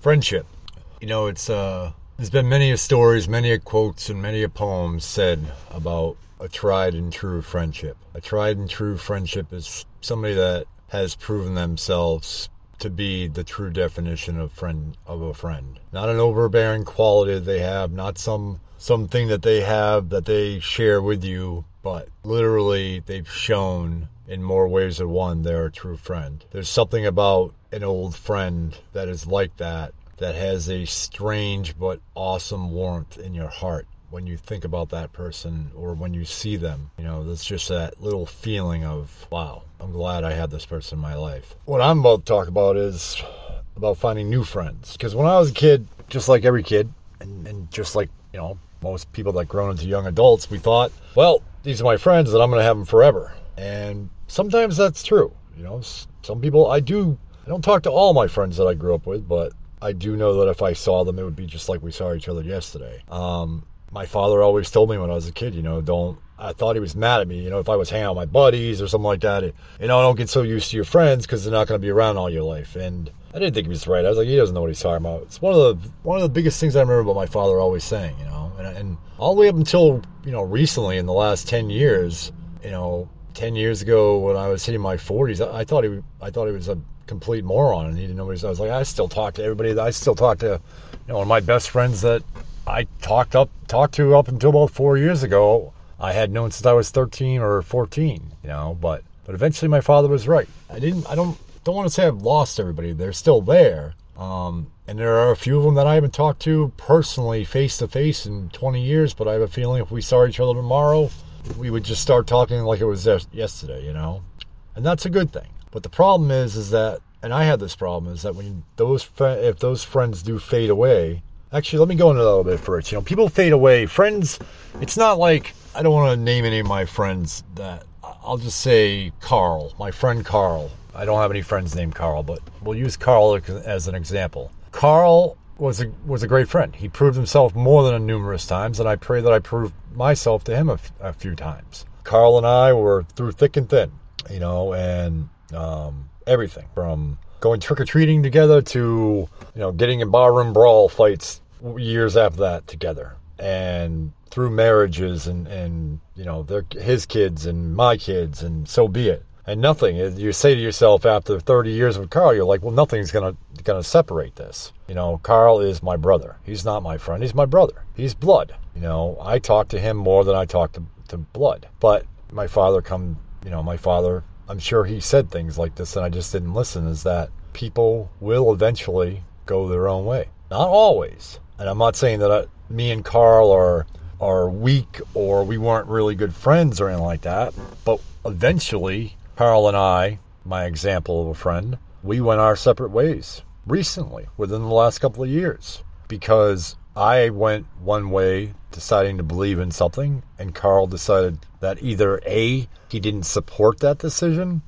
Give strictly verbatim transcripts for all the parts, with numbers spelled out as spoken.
Friendship. You know, it's uh, there's been many a stories, many a quotes, and many a poems said about a tried and true friendship. A tried and true friendship is somebody that has proven themselves to be the true definition of friend of a friend. Not an overbearing quality that they have, not some something that they have that they share with you, but literally they've shown in more ways than one they're a true friend. There's something about an old friend that is like that, that has a strange but awesome warmth in your heart when you think about that person or when you see them. You know, there's just that little feeling of, wow, I'm glad I had this person in my life. What I'm about to talk about is about finding new friends. Because when I was a kid, just like every kid, and, and just like, you know, most people that grown into young adults, we thought, well, these are my friends and I'm going to have them forever. And sometimes that's true. You know, some people, I do, I don't talk to all my friends that I grew up with, but I do know that if I saw them, it would be just like we saw each other yesterday. Um, my father always told me when I was a kid, you know, don't, I thought he was mad at me, you know, if I was hanging out with my buddies or something like that, it, you know, don't get so used to your friends because they're not going to be around all your life. And I didn't think he was right. I was like, he doesn't know what he's talking about. It's one of the one of the biggest things I remember about my father always saying, you know, and, and all the way up until, you know, recently in the last ten years, you know, ten years ago when I was hitting my forties, I, I thought he I thought he was a complete moron and he didn't know what he was. I was like, I still talk to everybody. I still talk to, you know, one of my best friends that I talked up talked to up until about four years ago. I had known since I was thirteen or fourteen, you know, but but eventually my father was right. I didn't I don't don't want to say I've lost everybody. They're still there. Um, and there are a few of them that I haven't talked to personally face to face in twenty years, but I have a feeling if we saw each other tomorrow, we would just start talking like it was yesterday, you know? And that's a good thing. But the problem is, is that, and I had this problem, is that when those, if those friends do fade away, actually, let me go into that a little bit first. You know, people fade away. Friends, it's not like, I don't want to name any of my friends that, I'll just say Carl, my friend Carl. I don't have any friends named Carl, but we'll use Carl as an example. Carl was a was a great friend. He proved himself more than numerous times, and I pray that I proved myself to him a, f- a few times. Carl and I were through thick and thin, you know, and um, everything from going trick-or-treating together to, you know, getting in barroom brawl fights years after that together, and through marriages and, and you know, their, his kids and my kids, and so be it. And nothing, you say to yourself after thirty years with Carl, you're like, well, nothing's gonna gonna separate this. You know, Carl is my brother. He's not my friend. He's my brother. He's blood. You know, I talk to him more than I talk to, to blood. But my father come, you know, my father, I'm sure he said things like this and I just didn't listen, is that people will eventually go their own way. Not always. And I'm not saying that I, me and Carl are, are weak or we weren't really good friends or anything like that. But eventually, Carl and I, my example of a friend, we went our separate ways recently, within the last couple of years, because I went one way deciding to believe in something, and Carl decided that either A, he didn't support that decision,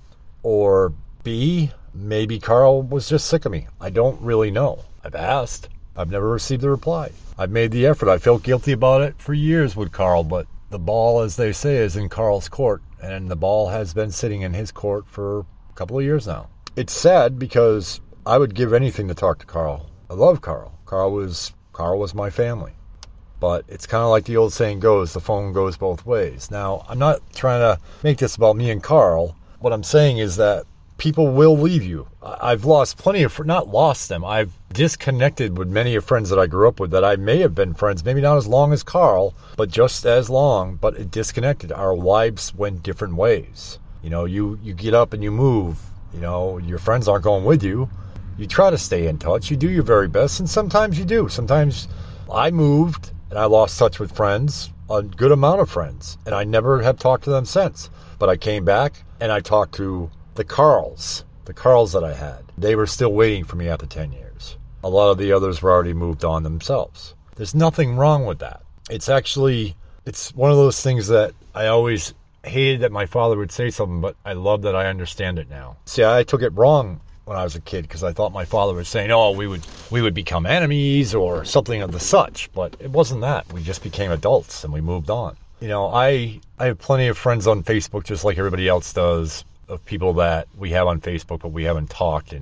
or B, maybe Carl was just sick of me. I don't really know. I've asked. I've never received a reply. I've made the effort. I felt guilty about it for years with Carl, but the ball, as they say, is in Carl's court, and the ball has been sitting in his court for a couple of years now. It's sad because I would give anything to talk to Carl. I love Carl. Carl was Carl was my family. But it's kind of like the old saying goes, the phone goes both ways. Now, I'm not trying to make this about me and Carl. What I'm saying is that people will leave you. I've lost plenty of, not lost them, I've disconnected with many of friends that I grew up with that I may have been friends, maybe not as long as Carl, but just as long, but it disconnected. Our lives went different ways. You know, you, you get up and you move, you know, your friends aren't going with you. You try to stay in touch, you do your very best, and sometimes you do. Sometimes I moved and I lost touch with friends, a good amount of friends, and I never have talked to them since. But I came back and I talked to the Carls, the Carls that I had. They were still waiting for me after ten years. A lot of the others were already moved on themselves. There's nothing wrong with that. It's actually, it's one of those things that I always hated that my father would say something, but I love that I understand it now. See, I took it wrong when I was a kid because I thought my father was saying, oh, we would we would become enemies or something of the such, but it wasn't that. We just became adults and we moved on. You know, I I have plenty of friends on Facebook just like everybody else does, of people that we have on Facebook, but we haven't talked in, you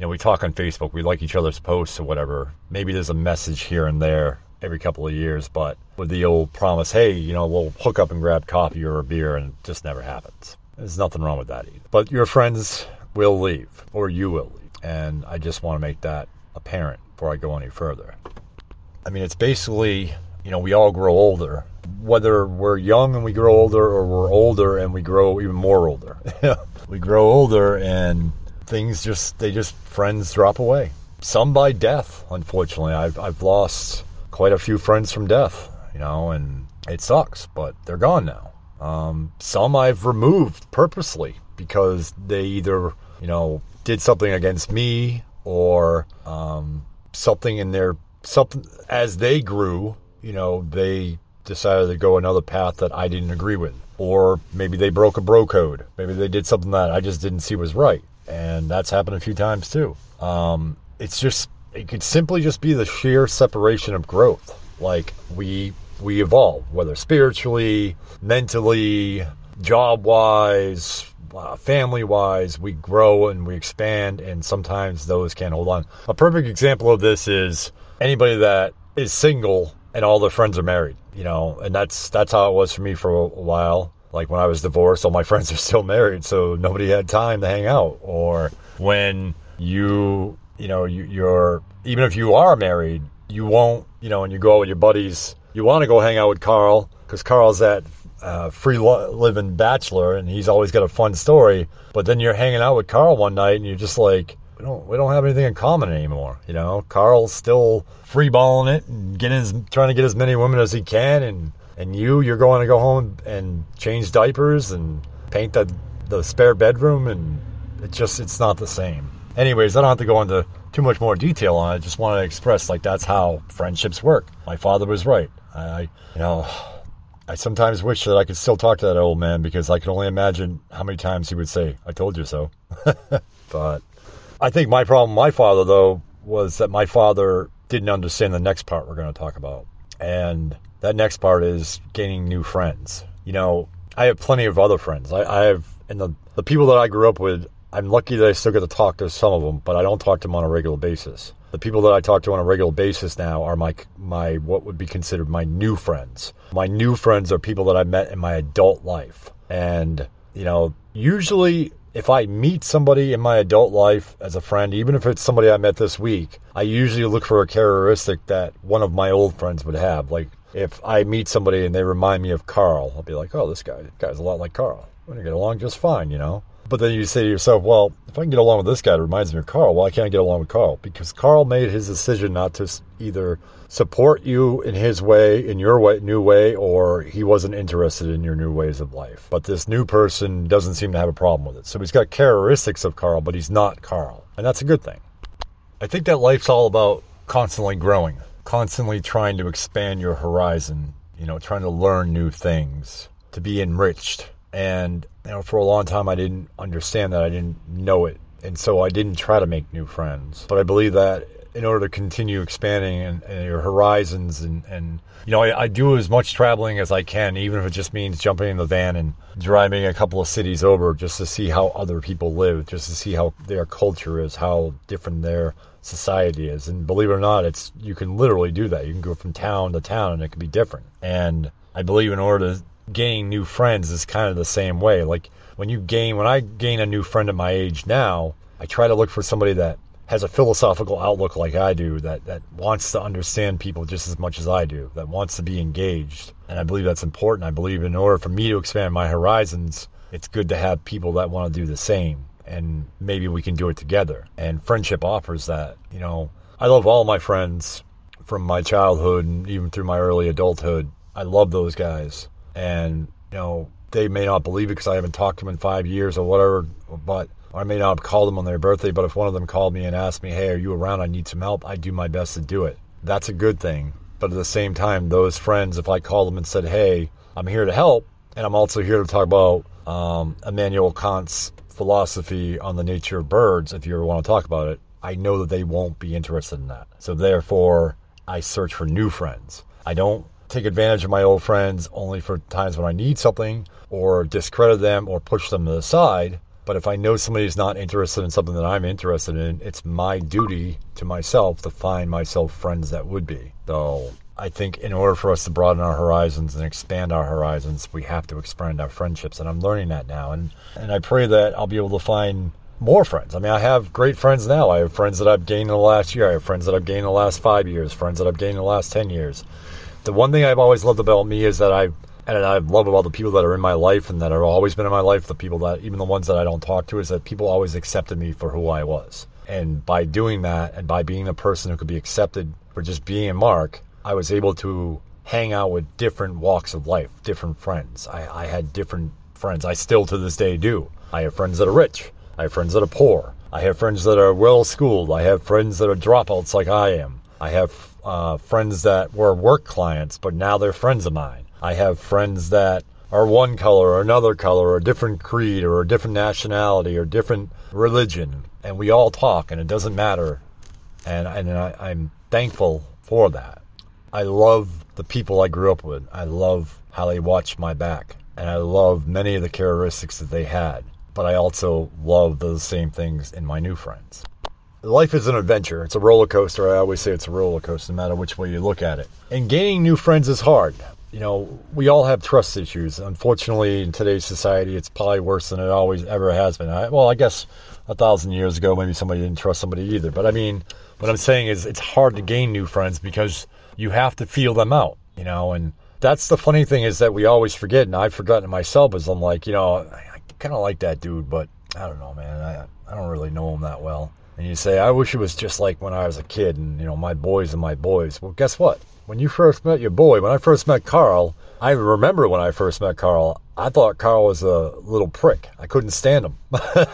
know, we talk on Facebook, we like each other's posts or whatever. Maybe there's a message here and there every couple of years, but with the old promise, hey, you know, we'll hook up and grab coffee or a beer, and it just never happens. There's nothing wrong with that either. But your friends will leave, or you will leave. And I just want to make that apparent before I go any further. I mean, it's basically, you know, we all grow older. Whether we're young and we grow older, or we're older and we grow even more older. We grow older and things just, they just, friends drop away. Some by death, unfortunately. I've I've lost quite a few friends from death, you know, and it sucks, but they're gone now. Um, some I've removed purposely because they either, you know, did something against me, or um, something in their, something, as they grew, you know, they decided to go another path that I didn't agree with. Or maybe they broke a bro code. Maybe they did something that I just didn't see was right. And that's happened a few times too. Um, it's just, it could simply just be the sheer separation of growth. Like we, we evolve, whether spiritually, mentally, job-wise, uh, family-wise, we grow and we expand, and sometimes those can't hold on. A perfect example of this is anybody that is single and all their friends are married, you know, and that's that's how it was for me for a, a while. Like when I was divorced, all my friends are still married, so nobody had time to hang out. Or when you, you know, you, you're, even if you are married, you won't, you know, and you go out with your buddies, you want to go hang out with Carl, because Carl's that uh, free lo- living bachelor, and he's always got a fun story. But then you're hanging out with Carl one night, and you're just like, we don't, we don't have anything in common anymore. You know, Carl's still freeballing it and getting his, trying to get as many women as he can, and and you, you're going to go home and change diapers and paint the the spare bedroom, and it just, it's not the same. Anyways, I don't have to go into too much more detail on it. I just want to express, like, that's how friendships work. My father was right. I, you know, I sometimes wish that I could still talk to that old man, because I can only imagine how many times he would say, I told you so. But I think my problem with my father, though, was that my father didn't understand the next part we're going to talk about. And that next part is gaining new friends. You know, I have plenty of other friends. I, I have, and the, the people that I grew up with, I'm lucky that I still get to talk to some of them, but I don't talk to them on a regular basis. The people that I talk to on a regular basis now are my, my what would be considered my new friends. My new friends are people that I met in my adult life. And, you know, usually if I meet somebody in my adult life as a friend, even if it's somebody I met this week, I usually look for a characteristic that one of my old friends would have. Like, if I meet somebody and they remind me of Carl, I'll be like, oh, this guy, this guy's a lot like Carl. We're going to get along just fine, you know? But then you say to yourself, well, if I can get along with this guy that reminds me of Carl, why can't I get along with Carl? Because Carl made his decision not to either support you in his way, in your way, new way, or he wasn't interested in your new ways of life. But this new person doesn't seem to have a problem with it. So he's got characteristics of Carl, but he's not Carl. And that's a good thing. I think that life's all about constantly growing, constantly trying to expand your horizon, you know, trying to learn new things, to be enriched. And, you know, for a long time, I didn't understand that. I didn't know it. And so I didn't try to make new friends. But I believe that in order to continue expanding and, and your horizons and, and you know, I, I do as much traveling as I can, even if it just means jumping in the van and driving a couple of cities over just to see how other people live, just to see how their culture is, how different their society is. And believe it or not, it's, you can literally do that. You can go from town to town and it can be different. And I believe in order to gain new friends is kind of the same way. Like when you gain, when I gain a new friend at my age now, I try to look for somebody that has a philosophical outlook like I do, that, that wants to understand people just as much as I do, that wants to be engaged. And I believe that's important. I believe in order for me to expand my horizons, it's good to have people that want to do the same. And maybe we can do it together. And friendship offers that. You know, I love all my friends from my childhood and even through my early adulthood. I love those guys. And, you know, they may not believe it because I haven't talked to them in five years or whatever, but I may not have called them on their birthday, but if one of them called me and asked me, hey, are you around? I need some help. I do my best to do it. That's a good thing. But at the same time, those friends, if I called them and said, hey, I'm here to help, and I'm also here to talk about um, Immanuel Kant's philosophy on the nature of birds, if you ever want to talk about it, I know that they won't be interested in that. So therefore, I search for new friends. I don't take advantage of my old friends only for times when I need something or discredit them or push them to the side. But if I know somebody's not interested in something that I'm interested in, it's my duty to myself to find myself friends that would be. So I think in order for us to broaden our horizons and expand our horizons, we have to expand our friendships. And I'm learning that now. And, and I pray that I'll be able to find more friends. I mean, I have great friends now. I have friends that I've gained in the last year. I have friends that I've gained in the last five years, friends that I've gained in the last ten years. The one thing I've always loved about me is that I, and I love about the people that are in my life and that have always been in my life, the people that, even the ones that I don't talk to, is that people always accepted me for who I was. And by doing that, and by being a person who could be accepted for just being Mark, I was able to hang out with different walks of life, different friends. I, I had different friends. I still to this day do. I have friends that are rich. I have friends that are poor. I have friends that are well-schooled. I have friends that are dropouts like I am. I have uh, friends that were work clients, but now they're friends of mine. I have friends that are one color or another color or a different creed or a different nationality or different religion. And we all talk, and it doesn't matter. And, and I, I'm thankful for that. I love the people I grew up with. I love how they watched my back. And I love many of the characteristics that they had. But I also love those same things in my new friends. Life is an adventure. It's a roller coaster. I always say it's a roller coaster, no matter which way you look at it. And gaining new friends is hard. You know, we all have trust issues. Unfortunately, in today's society, it's probably worse than it always ever has been. I, well, I guess a thousand years ago, maybe somebody didn't trust somebody either. But I mean, what I'm saying is it's hard to gain new friends because you have to feel them out, you know. And that's the funny thing is that we always forget, and I've forgotten it myself, is I'm like, you know, I kind of like that dude, but I don't know, man. I, I don't really know him that well. And you say, I wish it was just like when I was a kid and, you know, my boys and my boys. Well, guess what? When you first met your boy, when I first met Carl, I remember when I first met Carl, I thought Carl was a little prick. I couldn't stand him.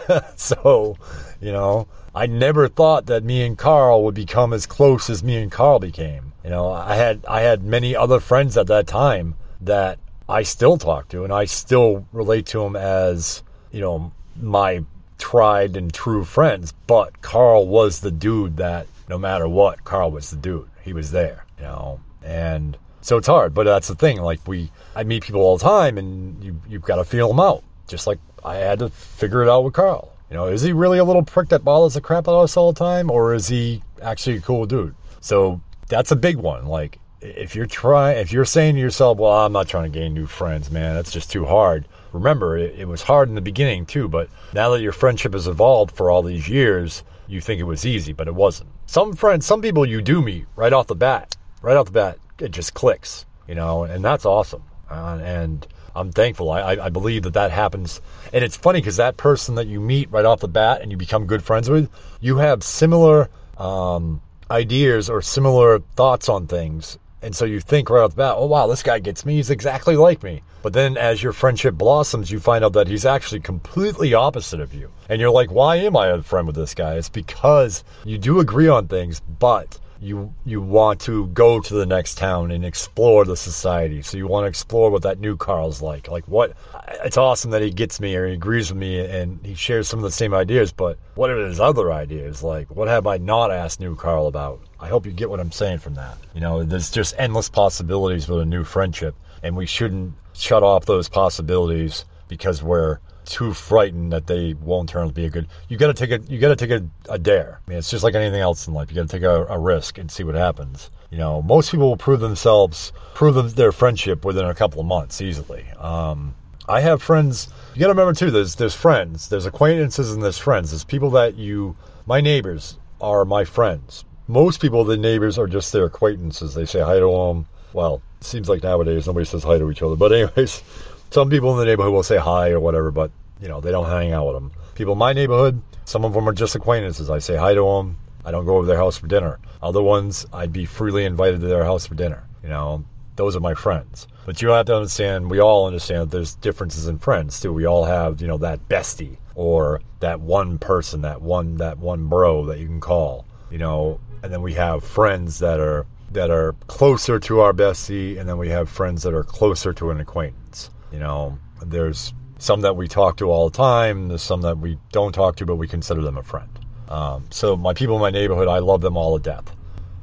So, you know, I never thought that me and Carl would become as close as me and Carl became. You know, I had I had many other friends at that time that I still talk to, and I still relate to them as, you know, my tried and true friends. But Carl was the dude that, no matter what, Carl was the dude. He was there, you know, and so it's hard. But that's the thing. Like, we, I meet people all the time, and you, you've got to feel them out. Just like I had to figure it out with Carl. You know, is he really a little prick that bothers the crap out of us all the time, or is he actually a cool dude? So that's a big one. Like, if you're trying, if you're saying to yourself, well, I'm not trying to gain new friends, man, that's just too hard. Remember, it, it was hard in the beginning too, but now that your friendship has evolved for all these years, you think it was easy, but it wasn't. Some friends, some people you do meet right off the bat, right off the bat, it just clicks, you know, and that's awesome. Uh, and I'm thankful. I, I believe that that happens. And it's funny because that person that you meet right off the bat and you become good friends with, you have similar um, ideas or similar thoughts on things. And so you think right off the bat, oh, wow, this guy gets me. He's exactly like me. But then as your friendship blossoms, you find out that he's actually completely opposite of you. And you're like, why am I a friend with this guy? It's because you do agree on things, but you you want to go to the next town and explore the society. So you want to explore what that new Carl's like. Like, what? It's awesome that he gets me or he agrees with me and he shares some of the same ideas, but what are his other ideas? Like, what have I not asked new Carl about? I hope you get what I'm saying from that. You know, there's just endless possibilities with a new friendship, and we shouldn't shut off those possibilities because we're too frightened that they won't turn out to be a good. You got to take a. You got to take a, a dare. I mean, it's just like anything else in life. You got to take a, a risk and see what happens. You know, most people will prove themselves, prove them, their friendship within a couple of months easily. Um, I have friends. You got to remember too. There's there's friends. There's acquaintances and there's friends. There's people that you. My neighbors are my friends. Most people, the neighbors, are just their acquaintances. They say hi to them. Well, it seems like nowadays nobody says hi to each other. But anyways, some people in the neighborhood will say hi or whatever, but, you know, they don't hang out with them. People in my neighborhood, some of them are just acquaintances. I say hi to them. I don't go over to their house for dinner. Other ones, I'd be freely invited to their house for dinner. You know, those are my friends. But you have to understand, we all understand that there's differences in friends, too. We all have, you know, that bestie or that one person, that one that one bro that you can call, you know. And then we have friends that are that are closer to our bestie, and then we have friends that are closer to an acquaintance. You know, there's some that we talk to all the time. There's some that we don't talk to, but we consider them a friend. Um, so my people in my neighborhood, I love them all to death.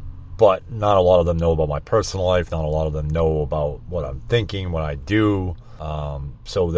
But not a lot of them know about my personal life. Not a lot of them know about what I'm thinking, what I do. Um, so they're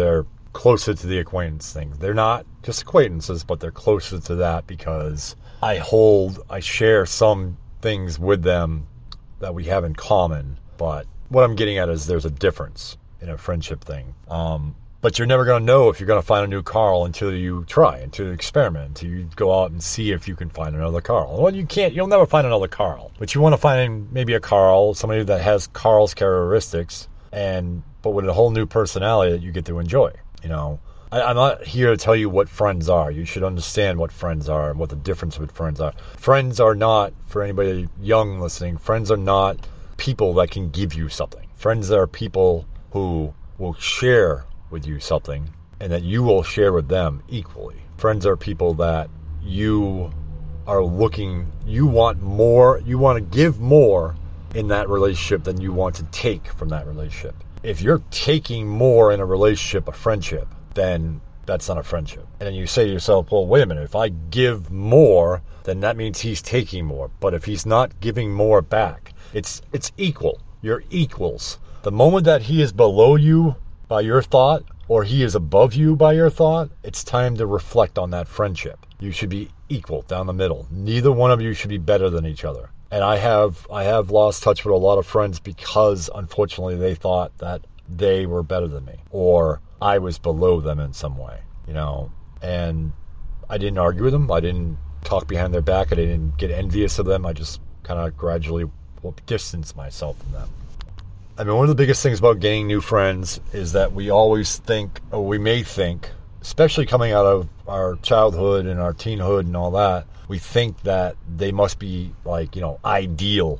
closer to the acquaintance thing. They're not just acquaintances, but they're closer to that because I hold, I share some things with them that we have in common. But what I'm getting at is there's a difference in a friendship thing. Um, but you're never going to know if you're going to find a new Carl until you try, until you experiment, until you go out and see if you can find another Carl. Well, you can't, you'll never find another Carl. But you want to find maybe a Carl, somebody that has Carl's characteristics, and but with a whole new personality that you get to enjoy. You know, I, I'm not here to tell you what friends are. You should understand what friends are and what the difference with friends are. Friends are not, for anybody young listening, friends are not people that can give you something. Friends are people who will share with you something and that you will share with them equally. Friends are people that you are looking, you want more, you want to give more in that relationship than you want to take from that relationship. If you're taking more in a relationship, a friendship, then that's not a friendship. And then you say to yourself, well, wait a minute, if I give more, then that means he's taking more. But if he's not giving more back, it's it's equal. You're equals. The moment that he is below you by your thought, or he is above you by your thought, it's time to reflect on that friendship. You should be equal down the middle. Neither one of you should be better than each other. And I have I have lost touch with a lot of friends because, unfortunately, they thought that they were better than me, or I was below them in some way, you know. And I didn't argue with them. I didn't talk behind their back. I didn't get envious of them. I just kind of gradually distanced myself from them. I mean, one of the biggest things about gaining new friends is that we always think, or we may think, especially coming out of our childhood and our teenhood and all that, we think that they must be, like, you know, ideal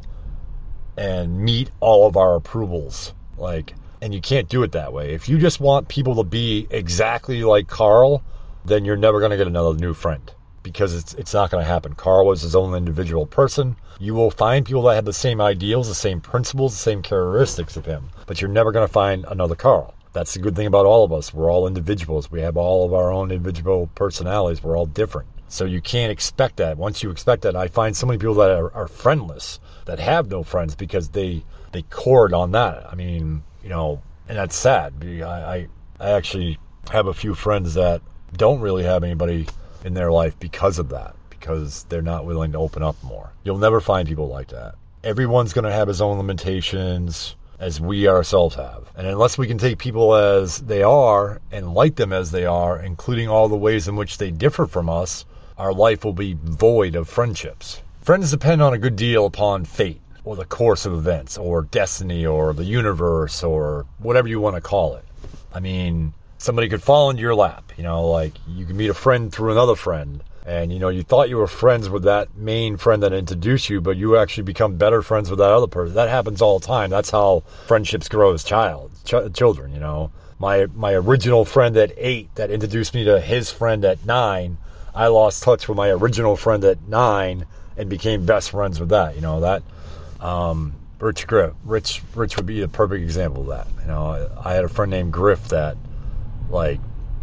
and meet all of our approvals. Like, and you can't do it that way. If you just want people to be exactly like Carl, then you're never going to get another new friend, because it's it's not going to happen. Carl was his own individual person. You will find people that have the same ideals, the same principles, the same characteristics of him, but you're never going to find another Carl. That's the good thing about all of us. We're all individuals. We have all of our own individual personalities. We're all different. So you can't expect that. Once you expect that, I find so many people that are, are friendless, that have no friends because they they cord on that. I mean, you know, and that's sad. I, I, I actually have a few friends that don't really have anybody in their life because of that, because they're not willing to open up more. You'll never find people like that. Everyone's going to have his own limitations, as we ourselves have. And unless we can take people as they are and like them as they are, including all the ways in which they differ from us, our life will be void of friendships. Friends depend on a good deal upon fate, or the course of events, or destiny, or the universe, or whatever you want to call it. I mean, somebody could fall into your lap, you know, like you can meet a friend through another friend, and, you know, you thought you were friends with that main friend that introduced you, but you actually become better friends with that other person. That happens all the time. That's how friendships grow as child, ch- children, you know. My my original friend at eight that introduced me to his friend at nine, I lost touch with my original friend at nine and became best friends with that, you know, that. Um, Rich Griff, Rich, Rich would be a perfect example of that. You know, I, I had a friend named Griff that, like,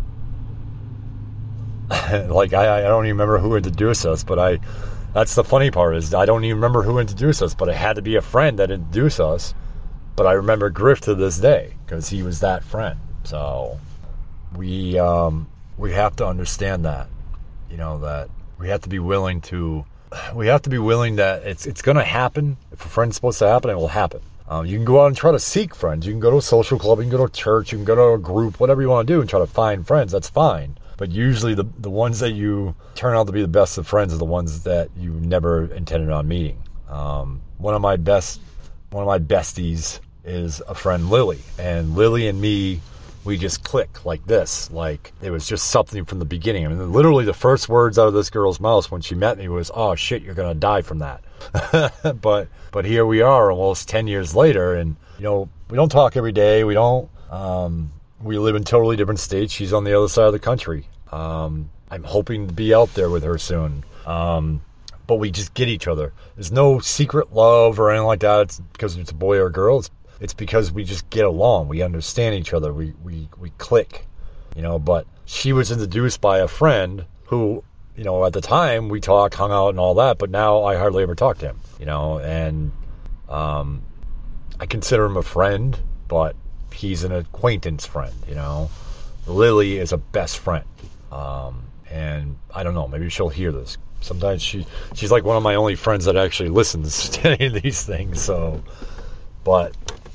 like I, I don't even remember who introduced us, but I, that's the funny part, is I don't even remember who introduced us, but it had to be a friend that introduced us. But I remember Griff to this day because he was that friend. So we, um, we have to understand that, you know, that we have to be willing to, we have to be willing that it's, it's going to happen. If a friend's supposed to happen, it will happen. Um, you can go out and try to seek friends. You can go to a social club, you can go to a church, you can go to a group, whatever you want to do and try to find friends. That's fine. But usually the the ones that you turn out to be the best of friends are the ones that you never intended on meeting. Um, one of my best, one of my besties is a friend, Lily. And Lily and me, we just click like this. Like, it was just something from the beginning. I mean, literally the first words out of this girl's mouth when she met me was, "Oh shit, you're going to die from that." but but here we are almost ten years later, and, you know, we don't talk every day. We don't, um, we live in totally different states. She's on the other side of the country. Um, I'm hoping to be out there with her soon. Um, but we just get each other. There's no secret love or anything like that. It's because it's a boy or a girl. It's, it's because we just get along. We understand each other. We, we, we click, you know, but she was introduced by a friend who, you know, at the time we talked, hung out and all that, but now I hardly ever talk to him, you know, and, um, I consider him a friend, but he's an acquaintance friend, you know, Lily is a best friend. Um, and I don't know, maybe she'll hear this. Sometimes she she's like one of my only friends that actually listens to any of these things. So, but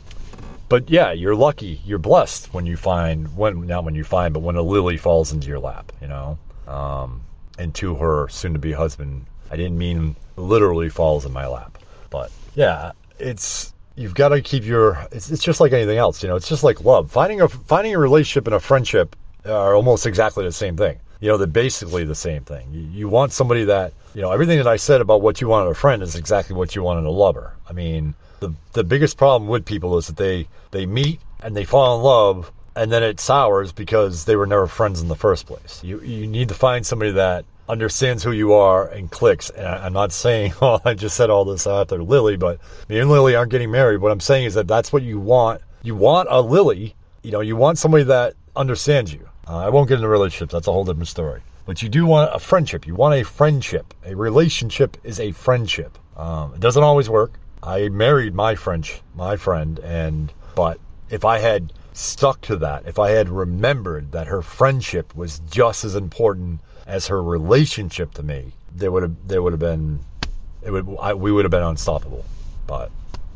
but yeah, you're lucky, you're blessed when you find when not when you find, but when a Lily falls into your lap, you know. Um, and to her soon-to-be husband, I didn't mean literally falls in my lap, but yeah, it's you've got to keep your. It's it's just like anything else, you know. It's just like love. Finding a finding a relationship and a friendship are almost exactly the same thing. You know, they're basically the same thing. You, you want somebody that, you know, everything that I said about what you want in a friend is exactly what you want in a lover. I mean, the the biggest problem with people is that they, they meet and they fall in love and then it sours because they were never friends in the first place. You you need to find somebody that understands who you are and clicks. And I, I'm not saying, oh, I just said all this after Lily, but me and Lily aren't getting married. What I'm saying is that that's what you want. You want a Lily. You know, you want somebody that understands you. Uh, I won't get into relationships. That's a whole different story. But you do want a friendship. You want a friendship. A relationship is a friendship. Um, it doesn't always work. I married my French, my friend, and but if I had stuck to that, if I had remembered that her friendship was just as important as her relationship to me, there would have there would have been it would I, we would have been unstoppable. But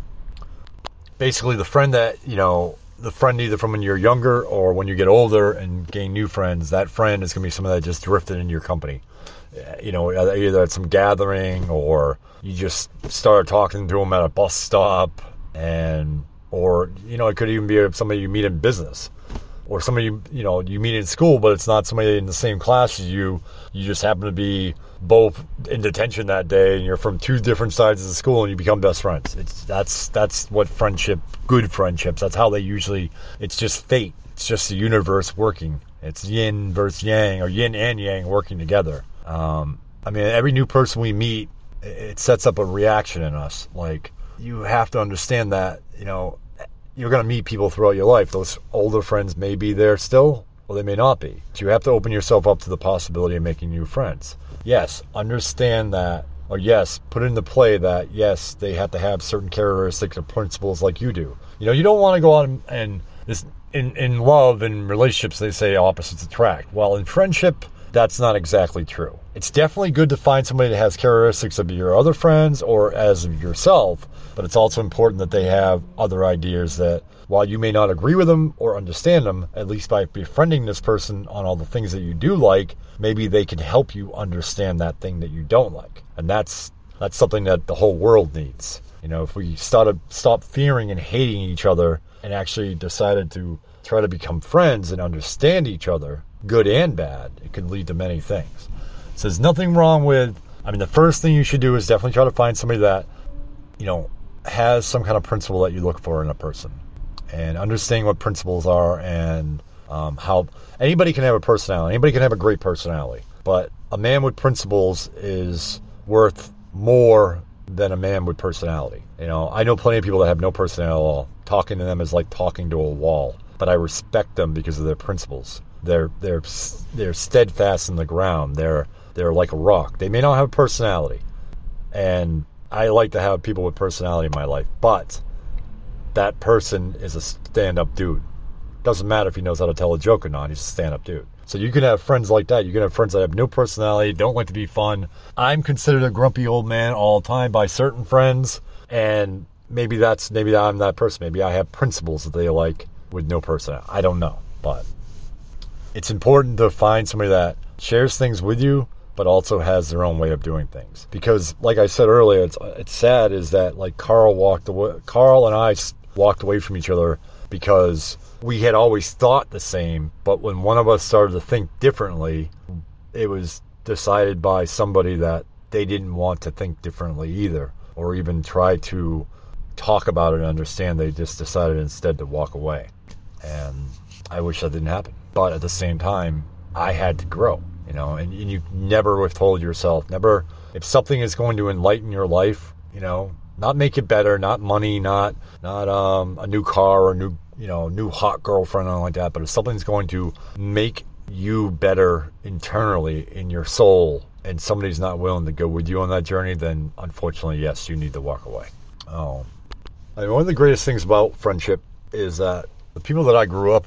basically, the friend that you know. The friend either from when you're younger or when you get older and gain new friends, that friend is going to be someone that just drifted into your company. You know, either at some gathering or you just started talking to them at a bus stop, and or, you know, it could even be somebody you meet in business or somebody, you, you know, you meet in school, but it's not somebody in the same class as you. You just happen to be both in detention that day and you're from two different sides of the school and you become best friends. It's that's that's what friendship, good friendships, that's how they usually, it's just fate. It's just the universe working. It's yin versus yang, or yin and yang working together. Um, I mean, every new person we meet, it sets up a reaction in us. Like, you have to understand that, you know, you're going to meet people throughout your life. Those older friends may be there still, or they may not be. So you have to open yourself up to the possibility of making new friends. Yes, understand that, or yes, put into play that, yes, they have to have certain characteristics or principles like you do. You know, you don't want to go out and, and this, in, in love and relationships, they say opposites attract. Well, in friendship, that's not exactly true. It's definitely good to find somebody that has characteristics of your other friends or as of yourself, but it's also important that they have other ideas that, while you may not agree with them or understand them, at least by befriending this person on all the things that you do like, maybe they can help you understand that thing that you don't like. And that's that's something that the whole world needs. You know, if we started stop fearing and hating each other and actually decided to try to become friends and understand each other, good and bad, it can lead to many things. So there's nothing wrong with, I mean, the first thing you should do is definitely try to find somebody that, you know, has some kind of principle that you look for in a person. And understanding what principles are and um, how anybody can have a personality. Anybody can have a great personality. But a man with principles is worth more than a man with personality. You know, I know plenty of people that have no personality at all. Talking to them is like talking to a wall. But I respect them because of their principles. They're they're they're steadfast in the ground. They're they're like a rock. They may not have a personality. And I like to have people with personality in my life. But that person is a stand-up dude. Doesn't matter if he knows how to tell a joke or not. He's a stand-up dude. So you can have friends like that. You can have friends that have no personality, don't like to be fun. I'm considered a grumpy old man all the time by certain friends, and maybe that's maybe I'm that person. Maybe I have principles that they like with no personality. I don't know, but it's important to find somebody that shares things with you, but also has their own way of doing things. Because, like I said earlier, it's it's sad is that like Carl walked away. Carl and I walked away from each other because we had always thought the same, but when one of us started to think differently, it was decided by somebody that they didn't want to think differently either, or even try to talk about it and understand. They just decided instead to walk away. And I wish that didn't happen. But at the same time, I had to grow, you know, and, and you never withhold yourself. Never, if something is going to enlighten your life, you know, not make it better, not money, not not um, a new car or a new, you know, new hot girlfriend or anything like that. But if something's going to make you better internally in your soul, and somebody's not willing to go with you on that journey, then unfortunately, yes, you need to walk away. Oh, I mean, one of the greatest things about friendship is that the people that I grew up with,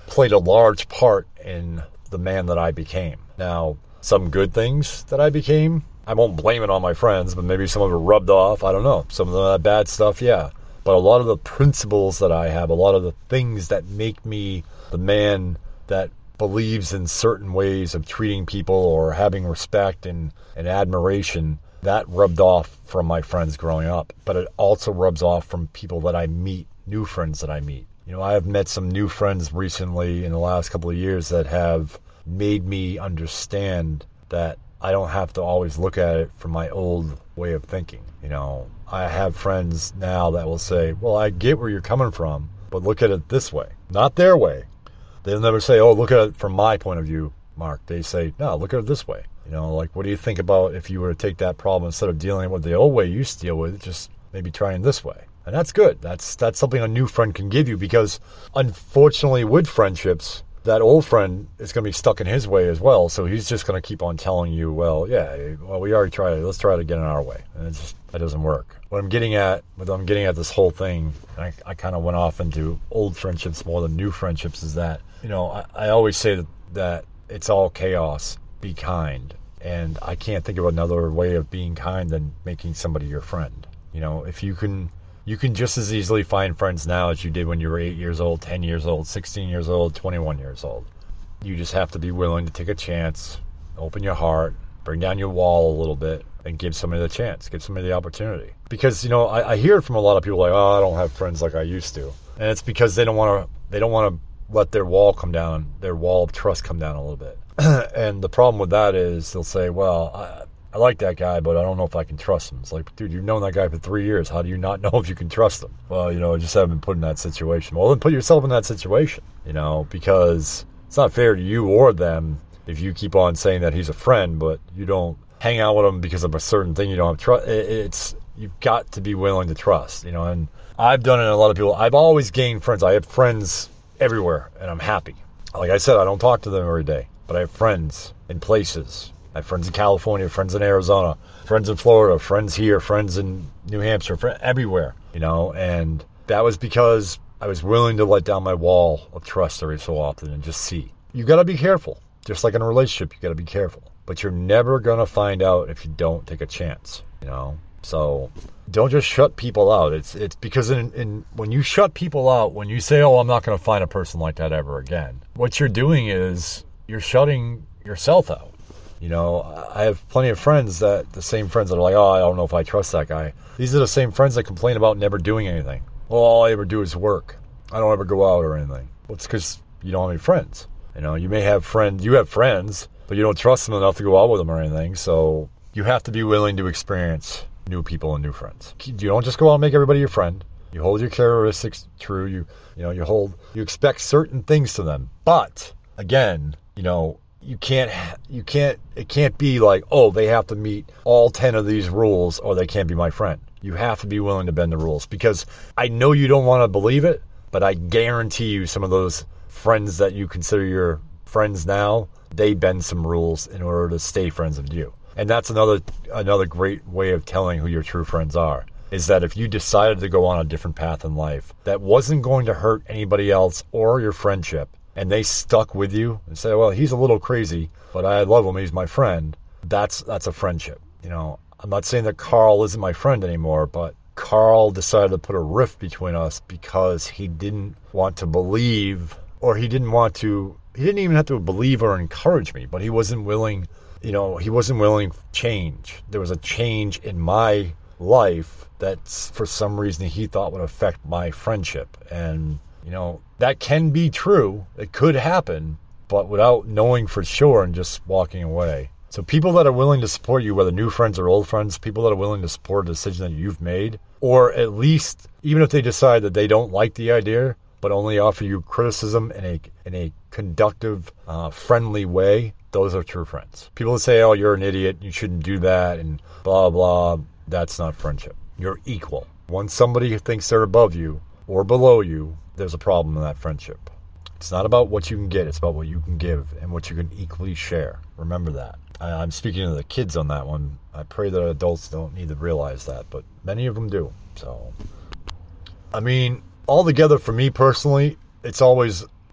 played a large part in the man that I became. Now, some good things that I became, I won't blame it on my friends, but maybe some of it rubbed off. I don't know. Some of the bad stuff, yeah. But a lot of the principles that I have, a lot of the things that make me the man that believes in certain ways of treating people or having respect and, and admiration, that rubbed off from my friends growing up. But it also rubs off from people that I meet, new friends that I meet. You know, I have met some new friends recently in the last couple of years that have made me understand that I don't have to always look at it from my old way of thinking. You know, I have friends now that will say, well, I get where you're coming from, but look at it this way, not their way. They'll never say, oh, look at it from my point of view, Mark. They say, no, look at it this way. You know, like, what do you think about if you were to take that problem instead of dealing with the old way you used to deal with it, just maybe trying this way? And that's good. That's that's something a new friend can give you, because unfortunately with friendships, that old friend is going to be stuck in his way as well. So he's just going to keep on telling you, well, yeah, well, we already tried it. Let's try it again in our way. And it's just, that doesn't work. What I'm getting at, what I'm getting at this whole thing, I, I kind of went off into old friendships more than new friendships, is that, you know, I, I always say that, that it's all chaos. Be kind. And I can't think of another way of being kind than making somebody your friend. You know, if you can... You can just as easily find friends now as you did when you were eight years old, ten years old, sixteen years old, twenty-one years old. You just have to be willing to take a chance, open your heart, bring down your wall a little bit, and give somebody the chance, give somebody the opportunity. Because, you know, I, I hear it from a lot of people like, oh, I don't have friends like I used to. And it's because they don't want to, they don't want to let their wall come down, their wall of trust come down a little bit. And the problem with that is they'll say, well, I, I like that guy, but I don't know if I can trust him. It's like, dude, you've known that guy for three years. How do you not know if you can trust him? Well, you know, I just haven't been put in that situation. Well, then put yourself in that situation, you know, because it's not fair to you or them if you keep on saying that he's a friend, but you don't hang out with him because of a certain thing you don't have trust. It's, you've got to be willing to trust, you know, and I've done it in a lot of people. I've always gained friends. I have friends everywhere, and I'm happy. Like I said, I don't talk to them every day, but I have friends in places. I have friends in California, friends in Arizona, friends in Florida, friends here, friends in New Hampshire, friends everywhere, you know, and that was because I was willing to let down my wall of trust every so often and just see. You got to be careful. Just like in a relationship, you got to be careful. But you're never going to find out if you don't take a chance, you know. So don't just shut people out. It's it's because in, in when you shut people out, when you say, oh, I'm not going to find a person like that ever again, what you're doing is you're shutting yourself out. You know, I have plenty of friends that, the same friends that are like, oh, I don't know if I trust that guy. These are the same friends that complain about never doing anything. Well, all I ever do is work. I don't ever go out or anything. Well, it's because you don't have any friends. You know, you may have friends, you have friends, but you don't trust them enough to go out with them or anything. So you have to be willing to experience new people and new friends. You don't just go out and make everybody your friend. You hold your characteristics true. You, you know, you hold, you expect certain things to them. But again, you know, You can't, you can't, it can't be like, oh, they have to meet all ten of these rules or they can't be my friend. You have to be willing to bend the rules, because I know you don't want to believe it, but I guarantee you some of those friends that you consider your friends now, they bend some rules in order to stay friends with you. And that's another, another great way of telling who your true friends are, is that if you decided to go on a different path in life that wasn't going to hurt anybody else or your friendship, and they stuck with you and say, well, he's a little crazy, but I love him, he's my friend, that's that's a friendship. You know, I'm not saying that Carl isn't my friend anymore, but Carl decided to put a rift between us because he didn't want to believe, or he didn't want to, he didn't even have to believe or encourage me, but he wasn't willing, you know, he wasn't willing to change. There was a change in my life that for some reason he thought would affect my friendship. And you know, that can be true. It could happen, but without knowing for sure and just walking away. So people that are willing to support you, whether new friends or old friends, people that are willing to support a decision that you've made, or at least, even if they decide that they don't like the idea, but only offer you criticism in a in a conductive, uh, friendly way, those are true friends. People that say, oh, you're an idiot, you shouldn't do that, and blah, blah, that's not friendship. You're equal. Once somebody thinks they're above you or below you, there's a problem in that friendship. It's not about what you can get, it's about what you can give and what you can equally share. Remember that. I, I'm speaking to the kids on that one. I pray that adults don't need to realize that, but many of them do. So, I mean, altogether for me personally, it's always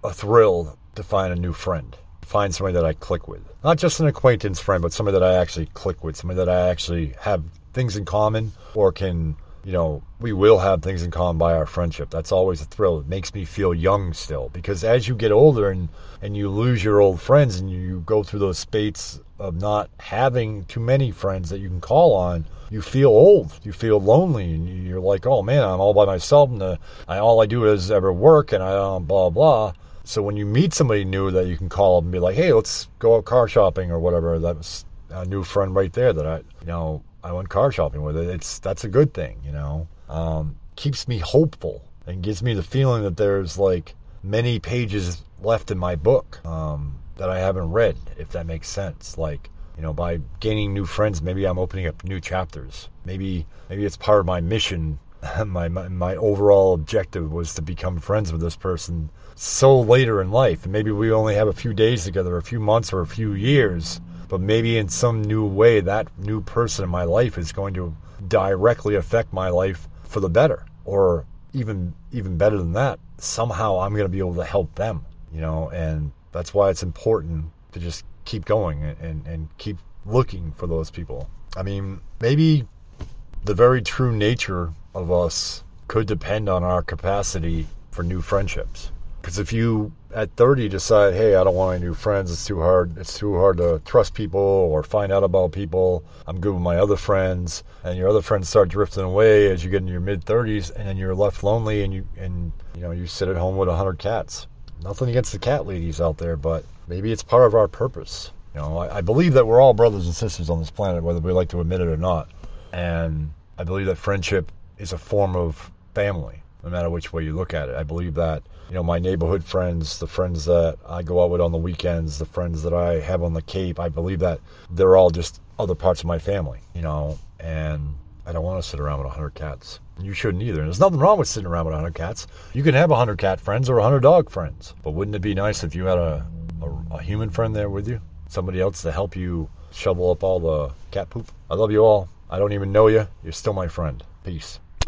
a thrill to find a new friend, find somebody that I click with. Not just an acquaintance friend, but somebody that I actually click with, somebody that I actually have things in common or can, you know, we will have things in common by our friendship. That's always a thrill. It makes me feel young still, because as you get older and, and you lose your old friends and you go through those spates of not having too many friends that you can call on, you feel old, you feel lonely, and you're like, oh man, I'm all by myself, and the, I, all I do is ever work, and I uh, blah, blah. So when you meet somebody new that you can call up and be like, hey, let's go out car shopping or whatever, that was a new friend right there that I, you know, I went car shopping with. It. It's, that's a good thing, you know. Um, keeps me hopeful and gives me the feeling that there's like many pages left in my book um, that I haven't read, if that makes sense. Like, you know, by gaining new friends, maybe I'm opening up new chapters. Maybe maybe it's part of my mission. my, my my overall objective was to become friends with this person so later in life. And maybe we only have a few days together, a few months or a few years. But maybe in some new way, that new person in my life is going to directly affect my life for the better. Or even even better than that, somehow I'm going to be able to help them, you know. And that's why it's important to just keep going and, and keep looking for those people. I mean, maybe the very true nature of us could depend on our capacity for new friendships. Because if you, at thirty, decide, hey, I don't want any new friends, it's too hard, it's too hard to trust people or find out about people, I'm good with my other friends, and your other friends start drifting away as you get into your mid-thirties, and then you're left lonely, and you and you know you sit at home with a hundred cats. Nothing against the cat ladies out there, but maybe it's part of our purpose. You know, I, I believe that we're all brothers and sisters on this planet, whether we like to admit it or not. And I believe that friendship is a form of family, no matter which way you look at it. I believe that, you know, my neighborhood friends, the friends that I go out with on the weekends, the friends that I have on the Cape, I believe that they're all just other parts of my family, you know, and I don't want to sit around with a hundred cats. You shouldn't either. And there's nothing wrong with sitting around with a hundred cats. You can have a hundred cat friends or a hundred dog friends. But wouldn't it be nice if you had a, a, a human friend there with you? Somebody else to help you shovel up all the cat poop? I love you all. I don't even know you. You're still my friend. Peace.